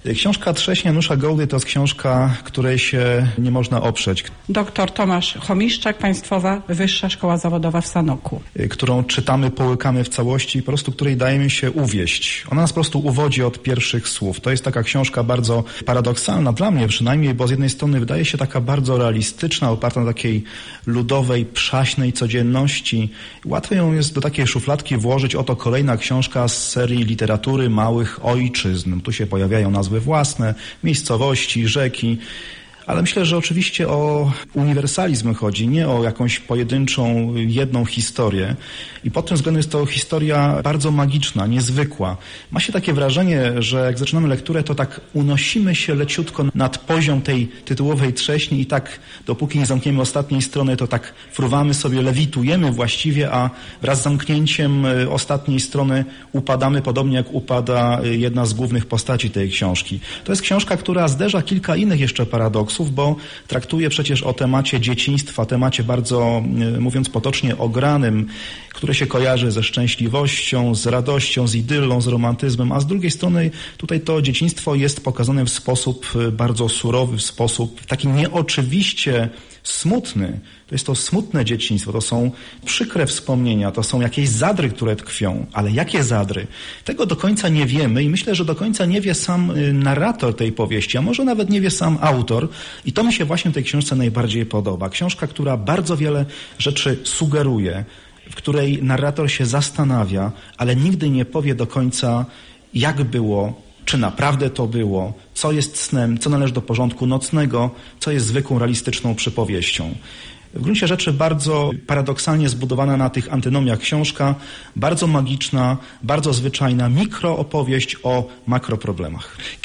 Książka Trześń Janusza Gołdy to jest książka, której się nie można oprzeć. Dr Tomasz Chomiszczak, Państwowa Wyższa Szkoła Zawodowa w Sanoku. Którą czytamy, połykamy w całości i po prostu której dajemy się uwieść. Ona nas po prostu uwodzi od pierwszych słów. To jest taka książka bardzo paradoksalna, dla mnie przynajmniej, bo z jednej strony wydaje się taka bardzo realistyczna, oparta na takiej ludowej, przaśnej codzienności. Łatwo ją jest do takiej szufladki włożyć, oto kolejna książka z serii literatury małych ojczyzn. Tu się pojawiają nazwy własne, miejscowości, rzeki. Ale myślę, że oczywiście o uniwersalizm chodzi, nie o jakąś pojedynczą, jedną historię. I pod tym względem jest to historia bardzo magiczna, niezwykła. Ma się takie wrażenie, że jak zaczynamy lekturę, to tak unosimy się leciutko nad poziom tej tytułowej trześni i tak dopóki nie zamkniemy ostatniej strony, to tak fruwamy sobie, lewitujemy właściwie, a wraz z zamknięciem ostatniej strony upadamy, podobnie jak upada jedna z głównych postaci tej książki. To jest książka, która zderza kilka innych jeszcze paradoksów, bo traktuje przecież o temacie dzieciństwa, temacie bardzo, mówiąc potocznie, ogranym, które się kojarzy ze szczęśliwością, z radością, z idyllą, z romantyzmem, a z drugiej strony tutaj to dzieciństwo jest pokazane w sposób bardzo surowy, w sposób taki nieoczywiście smutny. To jest to smutne dzieciństwo, to są przykre wspomnienia, to są jakieś zadry, które tkwią. Ale jakie zadry? Tego do końca nie wiemy i myślę, że do końca nie wie sam narrator tej powieści, a może nawet nie wie sam autor. I to mi się właśnie w tej książce najbardziej podoba. Książka, która bardzo wiele rzeczy sugeruje, w której narrator się zastanawia, ale nigdy nie powie do końca, jak było, czy naprawdę to było, co jest snem, co należy do porządku nocnego, co jest zwykłą, realistyczną przypowieścią. W gruncie rzeczy bardzo paradoksalnie zbudowana na tych antynomiach książka, bardzo magiczna, bardzo zwyczajna mikroopowieść o makroproblemach.